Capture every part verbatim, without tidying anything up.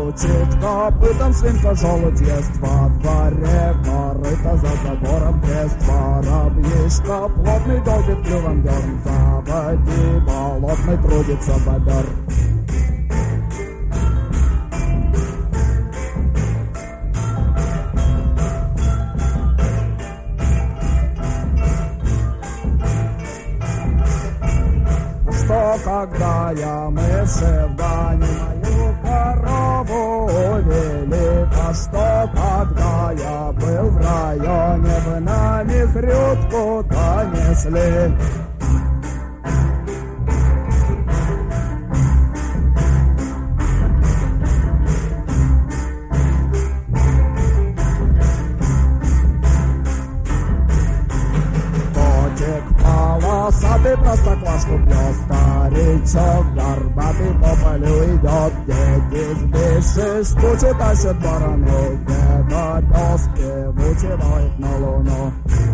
стучит копытом, свинка желудь ест во дворе, корыто за забором крест, воробьишка плотный долбит клювом дерн, за води болотный трудится бобер. Что когда я мыши в бане мою корову увели, а что когда я был в районе, вы на михрютку-то несли. Полосатый простоквашку пьет, старичок горбатый по полю идет, дети сбившись в кучу тащат барану, деда пес певучий воет на луну.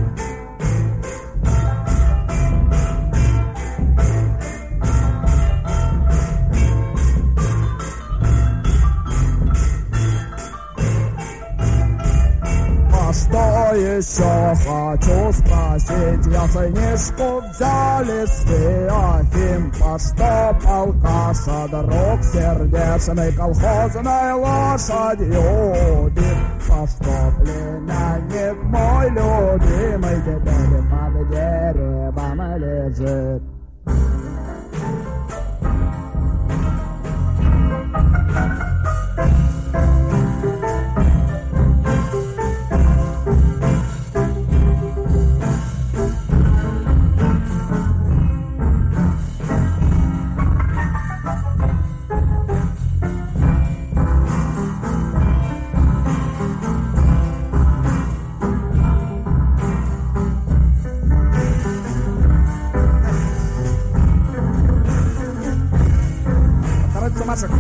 Что еще хочу спросить, я сынишку взяли с Феофим, по что полкаша друг сердечный колхозной лошадью бит, по что племянник мой любимый теперь под деревом лежит. Машек.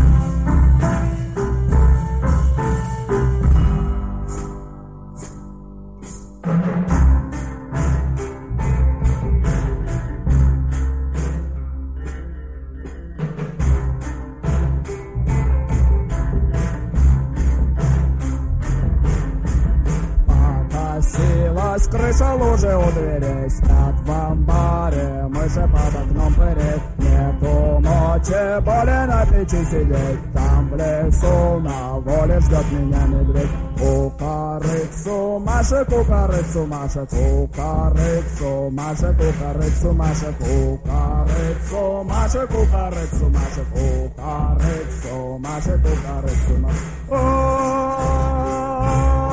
Покосилась крыша лужи у дверей, спят в амбаре мыши под окном пырей. Нету ночи, боли на печи сидеть, там в лесу на воле ждет меня медведь. Кукарыцу Машек, кукарыцу Машек, кукарыцу Машек, кукарыцу Машек, кукарыцу Машек, кукарыцу Машек, кукарыцу Машек, кукарыцу Машек.